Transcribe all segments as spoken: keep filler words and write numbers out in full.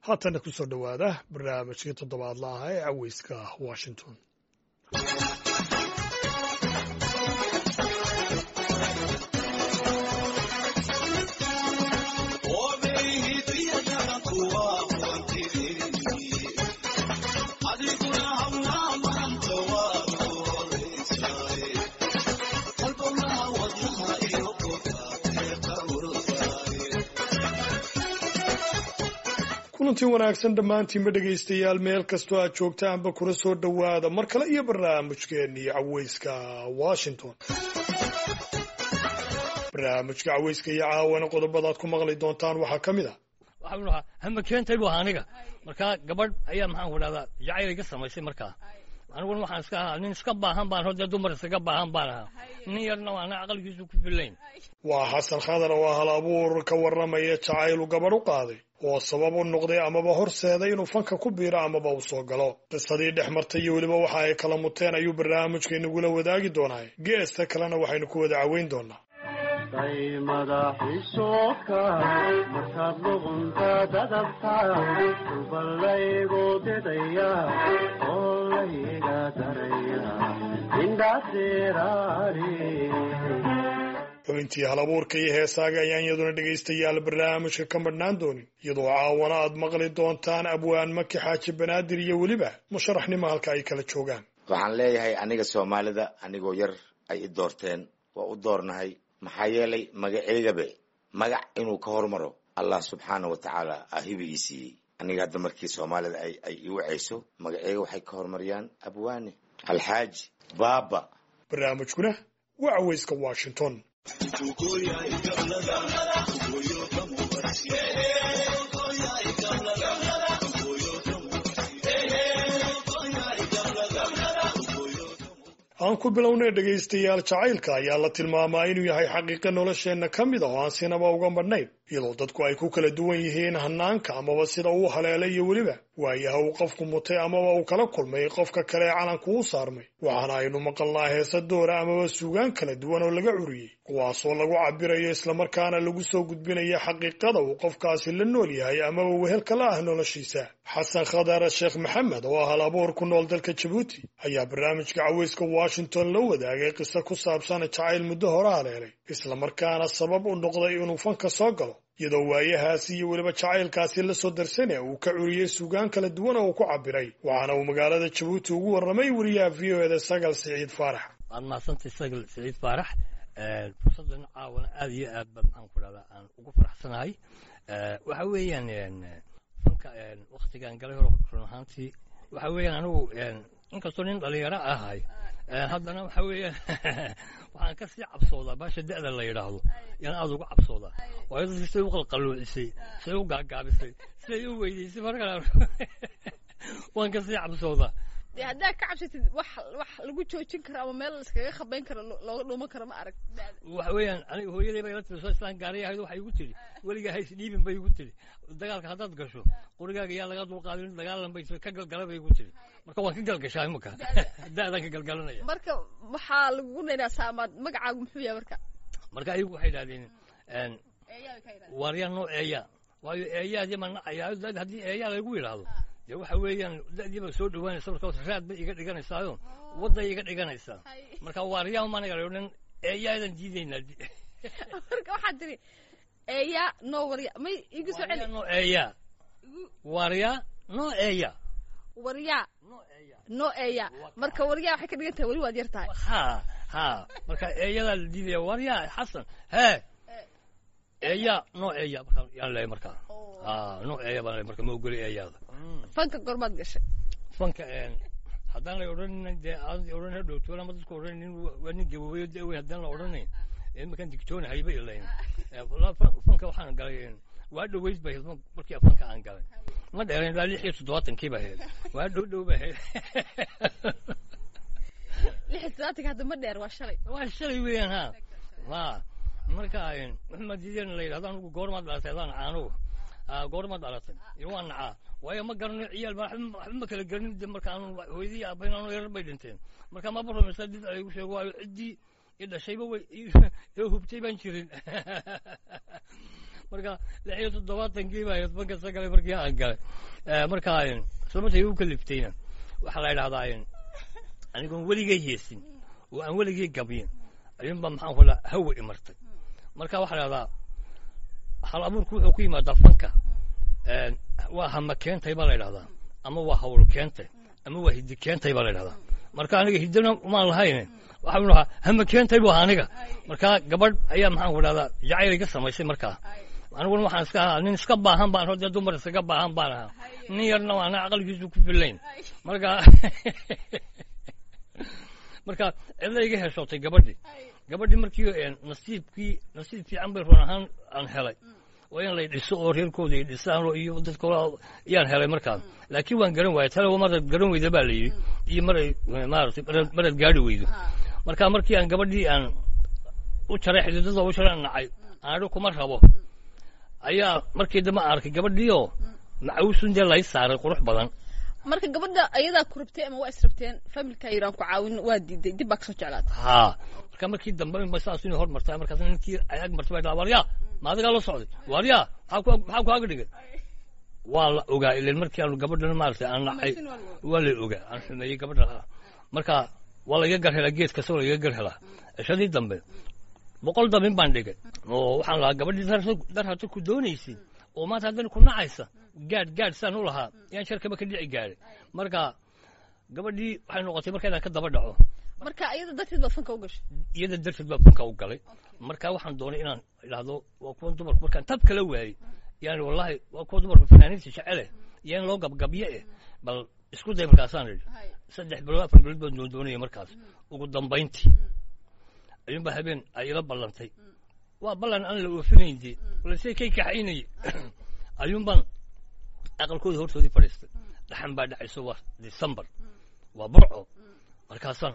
haatana ku soo dhowaada barnaamijkii toddobaadla ah ee caweyska Washington. kulantii wanaagsan dhammaantiinba dhegaystayaal meel kastoo aad joogtaanba kula soo dhowaada mar kale iyo barnaamijkeennii caweyska Washington. barnaamijka caweyska iyo caawana qodobadaad ku maqli doontaan waxaa ka mid ah waxaan lahaa hama keentay buu aniga markaa gabadh ayaa maxaan ku dhahdaa jacayl iga samaysay markaa aniguna waxaan iska ahaa nin iska baahan baan hodee dumar iskaga baahan baan ahaa nin yarna waana aqalkiisu ku filayn. waa xasan khadar oo hal abuur ka warramaya jacaylu gabadh u qaaday oo sabab u noqday amaba horseeday inuu fanka ku biiro amaba uu soo galo. qisadii dhex martay iyo weliba waxa ay kala muteen ayuu barnaamijkaynagula wadaagi doonaa. geesta kalena waxaynu ku wada caweyn doonaa day madaxiisoka markaad luqunta dadabtaa ubalaygu didaya oo layga daraya indhaasiraari. xubintii hal abuurka iyo heesaaga ayaan iyaduna dhegaystayaal barnaamijka ka madhnaan doonin iyadoo caawana aad maqli doontaan abwaan maki xaaji banaadir iyo weliba musharaxnimo halka ay kala joogaan. waxaan leeyahay aniga soomaalida anigoo yar ay i doorteen waa u doornahay maxaa yeelay magaceygabe magac inuu ka hormaro allah subxaana wa tacaala ahibi ii siiyey. aniga hadda markii soomaalida ay ay i wacayso magaceyga waxay ka hormariyaan abwaane alxaaji baaba. barnaamijkuna waa caweyska Washington. aan ku bilownay dhegaystayaal jacaylka ayaa la tilmaamaa inuu yahay xaqiiqo nolosheenna ka mid ah oo aan sinaba uga madhnayn iyadoo dadku ay ku kala duwan yihiin hanaanka amaba sida uu haleelay iyo weliba waayaha uu qofku mutay amaba uu kala kulmay qofka kale ee calanku u saarmay. waxaana aynu maqalnaa heesa doora amaba suugaan kala duwan oo laga curiyey kuwaasoo lagu cabirayo islamarkaana lagu soo gudbinaya xaqiiqada uu qofkaasi la nool yahay amaba wehelka la ah noloshiisa. xasan khadar sheekh maxamed oo ah hal abuur ku nool dalka Jabuuti ayaa barnaamijka caweyska Washington la wadaagay qiso ku saabsan jacayl muddo hore haleelay islamarkaana sabab u noqday inuu fanka soo galo iyadoo waayahaasi iyo weliba jacaylkaasi la soo darsanaya uu ka curiyey suugaan kala duwan oo uu ku cabiray. waxaana uu magaalada Jabuuti ugu warramay wariyaha V O A da Sagal Siciid Faarax. waad mahadsantahay Sagal Siciid Faarax. fursadan caawana aad iyo aad baan maxaan ku dhahdaa aan ugu faraxsanahay. waxa weeyaan fanka waqtigaan galay hore run ahaantii waxa weeyaan anigu inkastoo nin dhalinyaro ahay haddana waxa weeyaan waxaan ka sii cabsoodaa baasha da'da la yidhaahdo yaan aad uga cabsoodaa waayo dadkii siday u qalqaloocisay siday u gaagaabisay siday u weydiisay markaa waan ka sii cabsoodaa. dee haddaad ka cabsatid wax wax lagu joojin karo ama meel iskaga khabayn karo looga dhuuman karo ma arag. waxa weeyaan aniga hooyaday bay la tiri soo islaan gaariya ahayd waxay igu tiri weligaa hays dhiibin bay igu tiri dagaalka haddaad gasho qorigaaga yaa laga dulqaadin dagaalan bay ka galgala bay igu tiri marka waan ka galgashaa imika da'daan ka galgalanaya. marka waxaa lagugu naynaasaa ama magacaagu muxuu yahay marka. marka ayagu waxay idhahdeen waaryaa noo eeyaa waayo eeyaadii ma nacayaa haddii eeyaa laygu yidhaahdo dee waxa weeyaan da'diiba soo dhawaanaysa markaas raad bay iga dhiganaysaayo wadday iga dhiganaysaa marka waaryaa maanaga nin eeyaadan diidaynaa. marka waxaad tiri eeyaa noo warya may igu soo celi noo eeyaa waaryaa noo eeyaa waryaa noo eeyaa marka waryaa waxay ka dhigan tahay weli waad yar tahay. ha ha marka eeyadaa la diidaya waryaa xasan hee eeyaa noo eeyaa markaa yaan leeyahay markaa ha noo eeyaa baan leeyahay marka ma ogoli eeyaada. fanka gormaad gashay fanka haddaan la odhanin dee aan odhan ha dhowto ama dadku odhanin waa nin gaboobay da'weyn haddaan la odhanayn markaan digtoonahay bay ilayn fanka waxaan galay waa dhoweyd bay markii fanka aan galay ma dheerayn ilaa lix iyo toddobaatankii baa ahayd waa dhow dhow baa ahayd. lix iyo toddobaatanka hadda ma dheer waa shalay waa shalay weeyaan ha ha marka maxamed diidan la yidhahdo anigu goormaad dhalatay adaan caanugu goormaad dhalatay waa nacaa waayo ma garano ciyaal waxba ma kala garanin de marka aanu hooyadii aabayn aanu yarar bay dhinteen marka ma baromeysa did ay igu sheego waayo ciddii i dhashayba way ee hubtay baan jirin marka lix iyo toddobaatankii baa fanka soo galay markii aan galay marka sababtay u kaliftayna waxaa la yidhahdaa anigoon weligay heesin oo aan weligay gabiyin ayuunba maxaan ku dhaha hawa imartay marka waxaa la yidhahdaa hal abuurku wuxuu ku yimaadaa fanka waa hama keentay baa la yidhahdaa ama waa hawl keentay ama waa hiddi keentay baa la yidhahdaa marka aniga hiddina umaan lahayn waxaan lahaa hama keentay buu ahaa aniga marka gabadh ayaa maxaan ku dhahdaa jacayl iga samaysay markaa aniguna waxaan iska ahaa nin iska baahan baan hodee dumar iskaga baahan baan ahaa nin yarna waana aqalkiisu ku filayn marka marka cidla iga heshootay gabadhii gabadhii markii nasiibkii nasiib fiican bay run ahaan aan helay waa in lay dhiso oo reerkooda ay dhisaan iyo dadka yaan helay markaan laakiin waan garan waayay tale marad garan weyda baa la yidhi iyo maray maaragtay marad gaadhi weydo marka markii aan gabadhii aan u jaray xididada u jaray nacay aan kuma rabo ayaa markii dambe arkay gabadhii oo macawusun dee lay saaray qurux badan marka gabadha ayadaa ku rabtay ama waa israbteen familka iraan ku caawin waa diiday dib baa kasoo jeclaatay haa marka markii dambe ma saas inay hormartay markaas ninkii ay ag martay baa waryaa ma adigaa la socday waryaa maxaa ku ag dhigay waa la ogaa ileen markii aanu gabadhana maaragtay aan nacay waa la ogaa aan xumeeyey gabadha marka waa laiga gar helaa geed kasta laiga gar helaa cishadii dambe boqol dabin baan dhigay oo waxaan lahaa gabadhii dar hata ku doonaysay oo maanta haddana ku nacaysa gaadh gaadh saan u lahaa yaan sharkaba ka dhici gaadhay marka gabadhii waxay noqotay marka inaan ka daba dhaco marka iyada darteed baa fanka u gashay iyada darteed baa fanka u galay marka waxaan doonay inaan idhaahdo waa kuwan dumarku markaan tab kala waayey yani wallahi waa kuwa dumarku fanaaniinta jecele iyo in loo gabgabyo eh bal isku day markaasaan idhi saddex bilood afar bilood baan doondoonaya markaas ugu dambayntii ayuunbaa habeen ay ila ballantay waa ballan aan la oofinayn dee balse kay kaxaynayay ayuunbaan aqalkooda hortoodii fadhiistay dhaxan baa dhacayso waa december waa burco markaasaan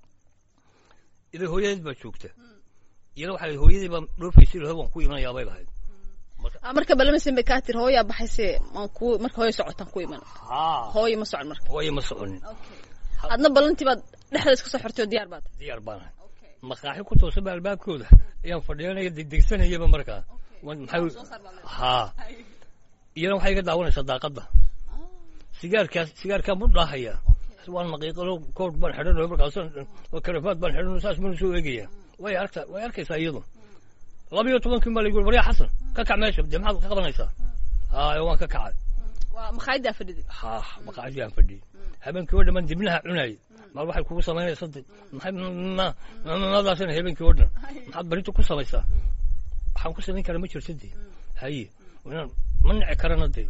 ila hooyadeed baa joogta iyada waxay hooyadii baa dhoofaysay lahayd waan ku imanayaa bay lahayd marka balamasin bay kaa tiri hooyaa baxayse ku marka hooyo socotaan ku iman hooyo ma socon marka hooyo ma soconin adna ballantii baad dhexda iska soo xortay oo diyaar baad diyaar baan ahay maqaaxi ku toosan baa albaabkooda ayaan fadhiyanaya degdegsanayaba markaa maxay haa iyana waxay iga daawanaysaa daaqadda sigaarkaas sigaarkaan buu dhaahayaa waan maqiiqalo kood baan xidhanayo markaas oo karafaad baan xidhanayo saas baan soo eegaya way arka way arkaysaa iyadu laba iyo tobankii baa lagu waryaa xasan ka kac meesha dee maxaad ka qabanaysaa haa waan ka kacay waa maqaayaddaa fadhiday haa maqaayaddaan fadhiyey habeenkii oo dhammaan dibnaha cunayay mal waxay kugu samaynaysaa maxay madaasina habeenkii oo dhan maxaad barinta ku samaysaa waxaan ku samayn karaa ma jirto dee haye ma nici karana dee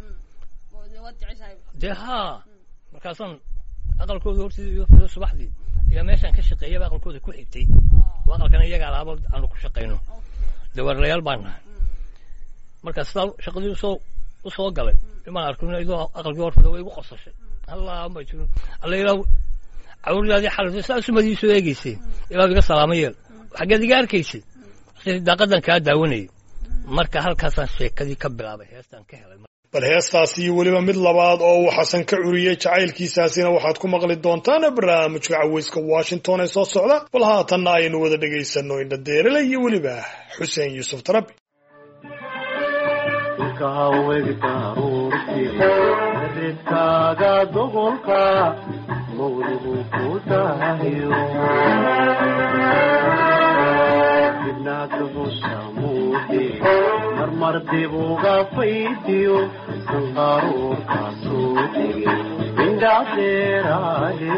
dee haa markaasaan aqalkooda hortiisa iyo fadhiyo subaxdii iyo meeshaan ka shaqeeyaba aqalkooda ku xigtay oo aqalkana iyaga alaaba aanu ku shaqayno dawaarlayaal baan nahay marka sidaa shaqadii usoo u soo galay imaan arkino idoo aqalkii horfada way igu qosashay allah ma jiro alla ilaahu cawrdaadii xalasay saas umadii soo eegaysay ilaahu iga salaamo yeel xaggeed iga arkaysay sidii daaqadan kaa daawanayay marka halkaasaan sheekadii ka bilaabay heestaan ka helay bal heestaasi iyo weliba mid labaad oo uu xasan ka curiyey jacaylkiisaasina waxaad ku maqli doontaan barnaamijka caweyska washington ee soo socda bal haatanna aynu wada dhegaysanno indha deerale iyo weliba xuseen yuusuf tarabi ridkaaga doqolka mawlugu ku dahayo dibnaadgu samuude marmar dibuga faydiyo sanqaruurka soo dege indhadeeraale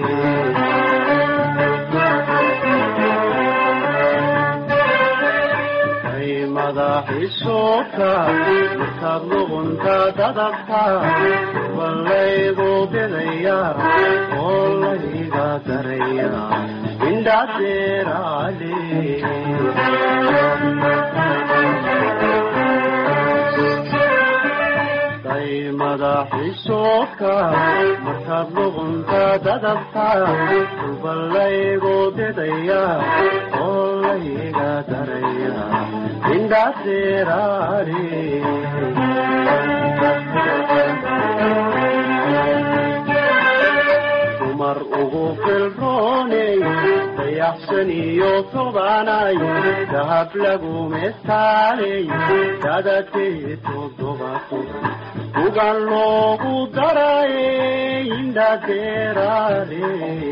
madaxiisoka markaad luqunta dadabta ballaygu bidaya oo layga daraya indhadeeraale day madaxiisoka markaad luqunta dadabta ballaygu bidaya oo layga daraya indhadeeraale dumar ugu filrooney dayaxsan iyo tobanay dahab lagu mestaaley dadadkii toddobato ugan loogu daray indhadeeraale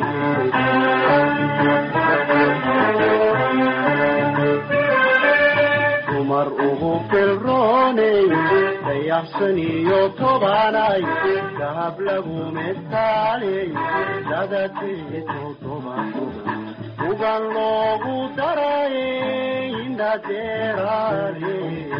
dumar ugu filrooney dayaxsan iyo tobanay dahab lagu mestaaley dadadkii toddobato ugan loogu daray indhadeeraale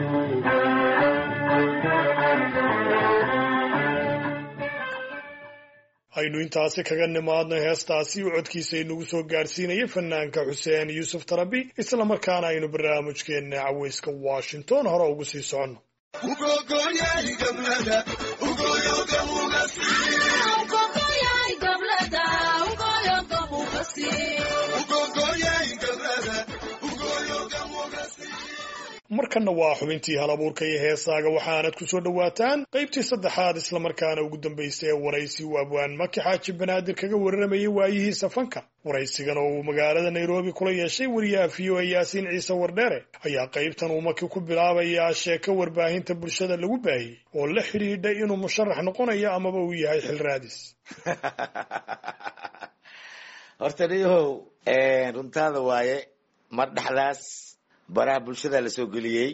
aynu intaasi kaga nimaadno heestaasi uu codkiisa inagu soo gaadhsiinaya fanaanka xuseen yuusuf tarabi isla markaana aynu barnaamijkeenna caweyska washington hore ugu sii soconno. markanna waa xubintii halabuurka iyo heesaaga waxaanad ku soo dhowaataan qaybtii saddexaad islamarkaana ugu dambaysay ee waraysi uu abwaan maki xaaji banaadir kaga warramayay waayihiisa fanka. waraysigan oo uu magaalada nairobi kula yeeshay wariyaha v o a yaasiin ciise wardheere ayaa qaybtan uu maki ku bilaabayaa sheeko warbaahinta bulshada lagu baahiyey oo la xidhiidha inuu musharax noqonayo amaba uu yahay xil raadis. horta niyahow runtaada waaye mar dhexdaas baraha bulshada la soo geliyey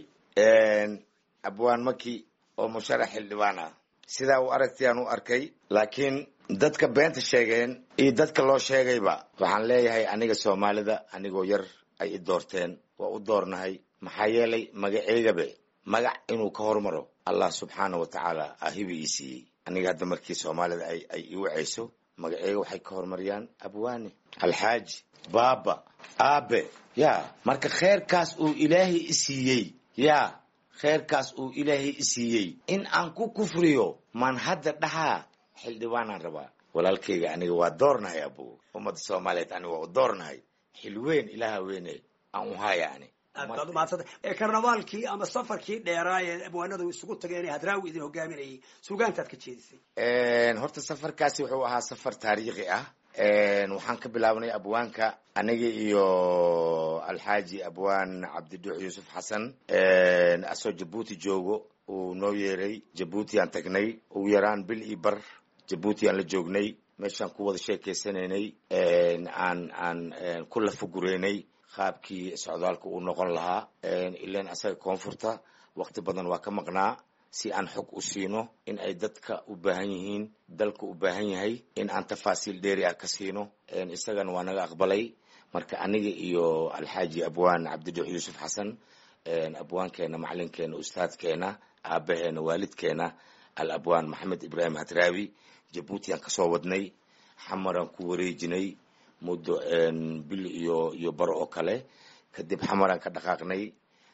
abwaan maki oo musharax xildhibaan ah sidaa uu aragtiyaan u arkay laakiin dadka beenta sheegeen iyo dadka loo sheegayba waxaan leeyahay aniga soomaalida anigoo yar ay i doorteen waa u doornahay maxaa yeelay magaceygabe magac inuu ka hormaro allah subxaana wa tacaala ahibi ii siiyey aniga hadda markii soomaalida ay ay i wacayso magaceyga waxay ka hormariyaan abwaane alxaaji baaba aabe ya marka kheerkaas uu ilaahay i siiyey ya kheerkaas uu ilaahay i siiyey in aan ku kufriyo maan hadda dhahaa xildhibaanaan rabaa walaalkayga aniga waa doornahay abu ummadda soomaaliyeed aniga waa u doornahay xil weyn ilaaha weyne aan u haya ani aad baad umahadsantay ee karnavaalkii ama safarkii dheeraa ee abwaanadu isugu tageen ee hadraawi idin hogaaminayay suugaantaad ka jeedisay horta safarkaasi wuxuu ahaa safar taariikhi ah waxaan ka bilaabnay abwaanka aniga iyo alxaaji abwaan cabdidhuux yuusuf xasan asoo jabuuti joogo uu noo yeeray jabuuti aan tagnay ugu yaraan bil iyo bar jabuuti aan la joognay meeshaan ku wada sheekaysanaynay aan aan ku lafagureynay qaabkii socdaalka uu noqon lahaa ilaan asaga koonfurta waqti badan waa ka maqnaa si aan xog u siino in ay dadka u baahan yihiin dalka u baahan yahay in aan tafaasiil dheeri ah ka siino isagana waa naga aqbalay marka aniga iyo alxaaji abwaan cabdidhuux yuusuf xasan abwaankeena macalinkeena ustaadkeena aabaheena waalidkeena al abwaan maxamed ibraahim hadraawi jabuuti aan kasoo wadnay xamaraan ku wareejinay muddo bil iyo iyo baro oo kale kadib xamaraan ka dhaqaaqnay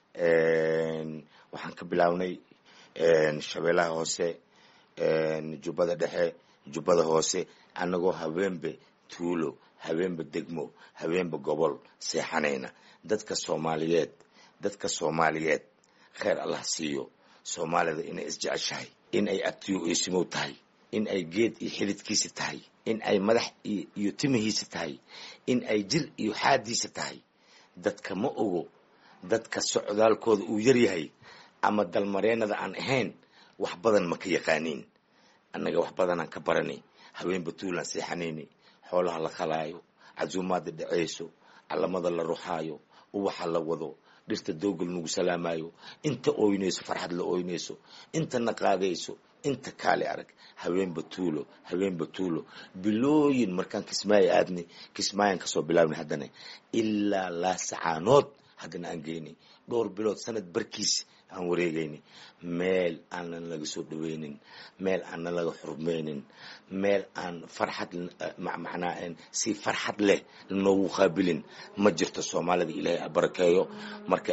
waxaan ka bilaabnay shabeelaha hoose jubbada dhexe jubbada hoose anagoo habeenba tuulo habeenba degmo habeenba gobol seexanayna dadka soomaaliyeed dadka soomaaliyeed kheer allah siiyo soomaalida inay isjeceshahay in ay agtiyo eesimow tahay in ay geed iyo xilidkiisa tahay in ay madax iyo timihiisa tahay in ay jir iyo xaadiisa tahay dadka ma ogo dadka socdaalkooda uu yar yahay ama dalmareenada aan ahayn wax badan ma ka yaqaaniin annaga wax badanaan ka baranay habeenba tuulaan seexanayni xoolaha la khalaayo casuumaadda dhacayso calamada la ruxaayo uwaxa la wado dhirta doogol nagu salaamayo inta ooynayso farxad la ooynayso inta na qaadayso inta kaale arag habeenba tuulo habeenba tuulo bilooyin markaan kismaayo aadnay kismaayaan kasoo bilaabnay haddana ilaa laa sacaanood haddana aan geynay dhowr bilood sanad barkiis aan wareegayni meel aanan laga soo dhaweynin meel aanan laga xurmaynin meel aan farxad macnaa si farxad leh noogu qaabilin ma jirto soomaalida ilaahay abarakeeyo marka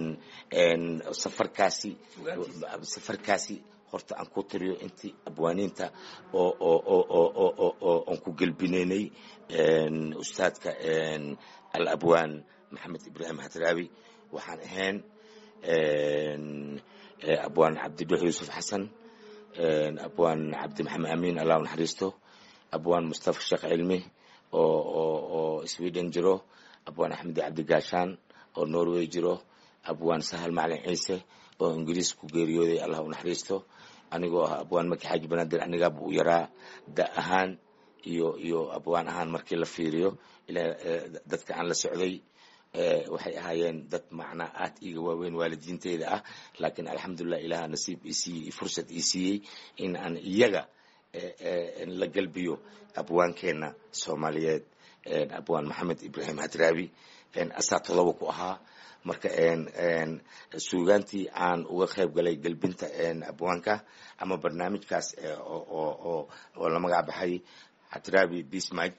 safarkaasi safarkaasi horta aan ku tiriyo intii abwaaniinta oo oo oo oo oo aan ku gelbinaynay ustaadka al abwaan maxamed ibraahim hadraawi waxaan ahayn abwaan cabdidhuux yuusuf xasan abwaan cabdi maxamed amiin allah naxariisto abwaan mustafa sheekh cilmi oo oo oo sweden jiro abwaan axmed cabdigaashaan oo norway jiro abwaan sahal macalin ciise oo ingiriis ku geeriyooday allah u naxariisto anigoo ah abwaan maki xaaji banaadir anigaa buu yaraa da ahaan iyo iyo abwaan ahaan markii la fiiriyo ilaa dadka aan la socday waxay ahaayeen dad macna aad iga waaweyn waalidiinteyda ah laakiin alxamdulillah ilaaha nasiib ii siiyey fursad ii siiyey in aan iyaga la galbiyo abwaankeena Soomaaliyeed abwaan maxamed ibraahim hadraabi asaa todoba ku ahaa marka suugaantii aan uga qayb galay galbinta abwaanka ama barnaamijkaas oo oo la magac baxay hadraabi bismite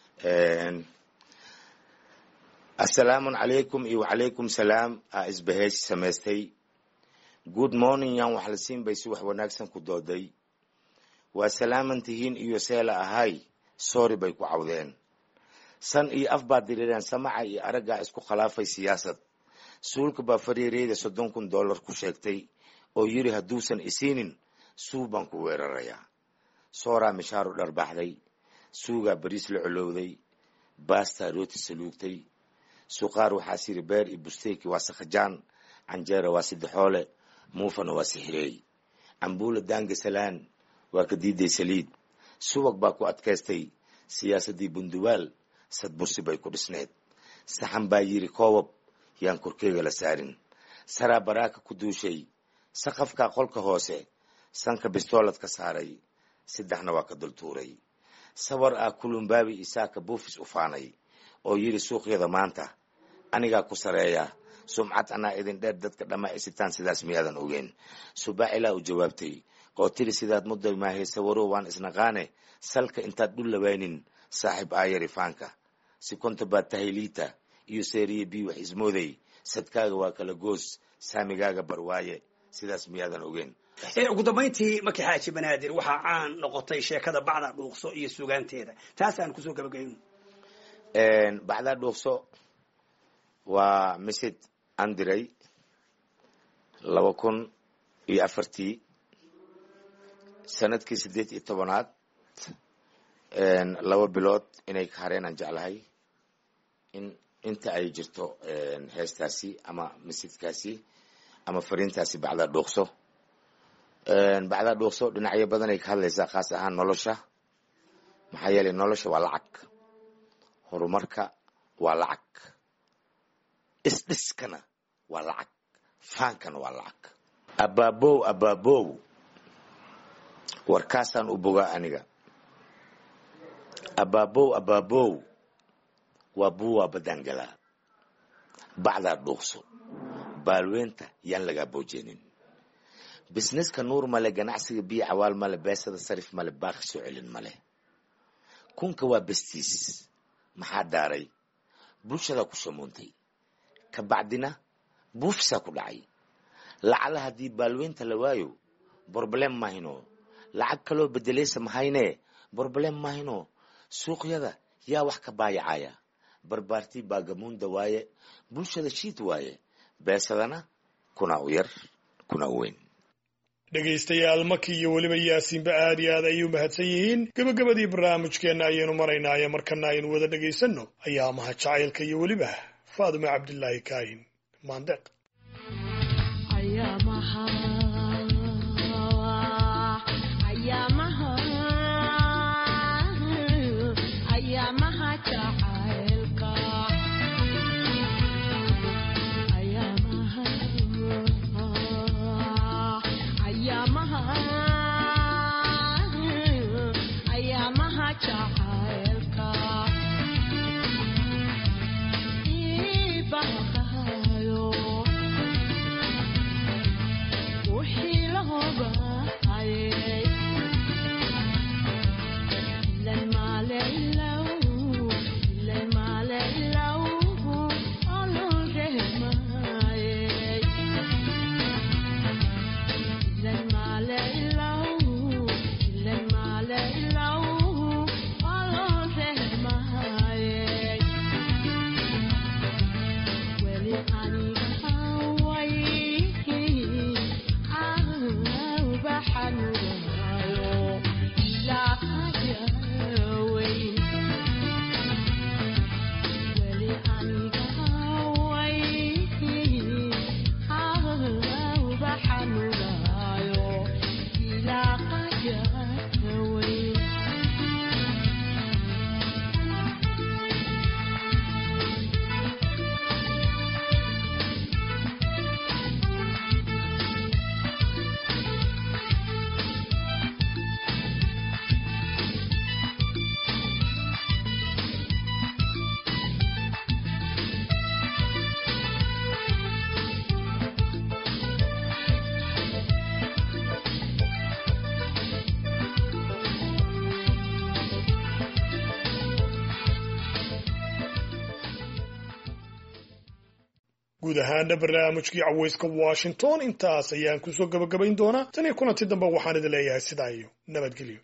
assalaamu calaykum iyo wacalaykum salaam isbaheesh samaystay good morning yan wax la siin bay si wax wanaagsan ku dooday waa salaamantihiin iyo seela ahay sorry bay ku cawdeen san iyo af baad dirireen samaca iyo aragga isku khilaafay siyaasad suulka baa fariireeda soddon kun dollar ku sheegtay oo yiri hadduusan isiinin suuban ku weerarayaa sooraa mishaaru dharbaaxday suuga bariis la culowday baasta rooti saluugtay suqaar waxaa siri beer iyo busteeki waa sakhajaan canjeera waa saddexoole muufana waa sixirey cambuula daanga salaan waa ka diiday saliid subag baa ku adkaystay siyaasadii bunduwaal sad bursi bay ku dhisneed saxan baa yiri koobab yaan korkeega la saarin saraa baraaka ku duushay saqafka qolka hoose sanka bistoolad ka saaray saddexna waa ka dul tuuray sawar ah kulumbaabi isaaka buufis u faanay oo yiri suuqyada maanta aniga ku sareeya sumcad ana idin dheer dadka dhama isitaan sidaas miyaadan ogeen subaacila u jawaabtay oo tiri sidaad muddo ma haysa waro waan isnaqaane salka intaad dhul lawaynin saaxib ayari faanka si konta baad tahayliita iyo seeriye bi wax ismooday sadkaaga waa kala goos saamigaaga barwaaye sidaas miyaadan ogeen ee ugu dambeyntii maki xaaji banaadir waxa caan noqotay sheekada bacda dhuuqso iyo suugaanteeda taas aan ku soo gabagayno een bacda dhuuqso waa misid andiray laba kun iyo afartii sanadkii sideed iyo tobanaad een laba bilood inay ka hareen aan jeclahay in inta ay jirto een heestaasi ama misidkaasi ama fariintaasi bacda dhuuqso een bacda dhuuqso dhinacyo badan ay ka hadlaysaa khaas ahaan nolosha maxaa yeelay nolosha waa lacag horumarka waa lacag isdhiskana waa lacag faankana waa lacag abaabow abaabow warkaasaan u bogaa aniga abaabow abaabow waa buuwaa badangalaa bacdaa dhuuqso baalweynta yaan lagaa boojeenin businesska nuur male ganacsiga biyo cawaal male beesada sarif male baaqi soo celin male kunka waa bestiis maxaa daaray bulshada ku shamuuntay ka bacdina buufisa ku dhacay lacala haddii baalweynta la waayo problem mahino lacag kaloo bedelaysa mahayne problem mahino suuqyada yaa wax ka baayacaya barbaartii baagamuunda waaye bulshada shiid waaye beesadana kuna u yar kuna u weyn dhegaystayaal maki iyo weliba yaasiinba aad iyo aad ayay u mahadsan yihiin gabagabadii barnaamijkeenna ayaynu maraynaaye markana aynu wada dhegaysanno ayaa maha jacaylka iyo weliba faaduma cabdilaahi kaahin maandeeq guud ahaana barnaamijkii cawayska washington intaas ayaan kusoo gabagabayn doonaa tan iyo kulanti dambe waxaan idin leeyahay sidaa iyo nabadgelyo.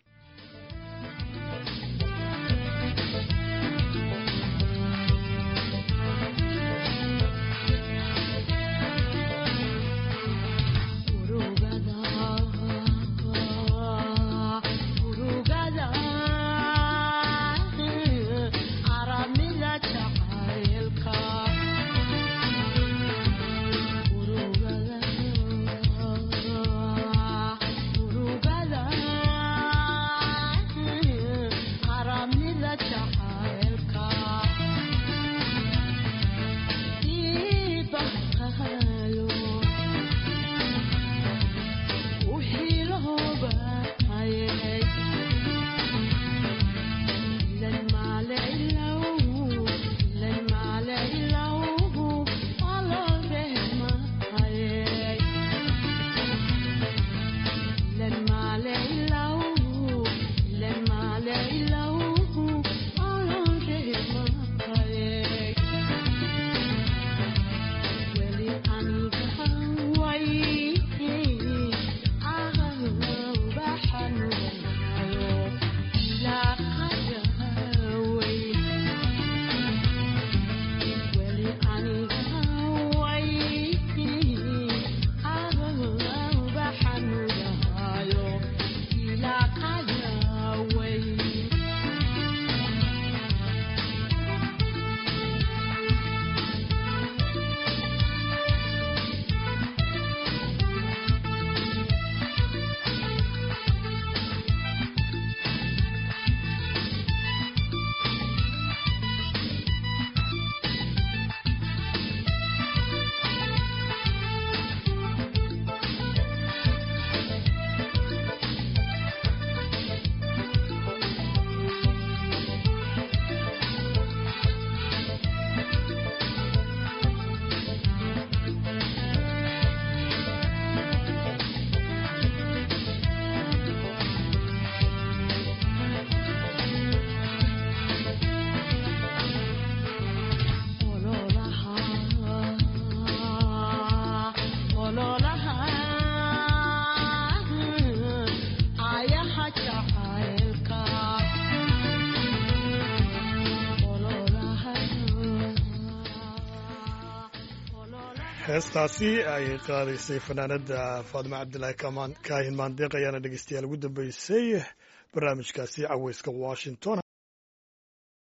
heestaasi ay qaadaysay fanaanada faadima cabdilaahi kaahin maandeeq ayaana dhegeystayaal ugu dambeysay barnaamijkaasi cawayska washington.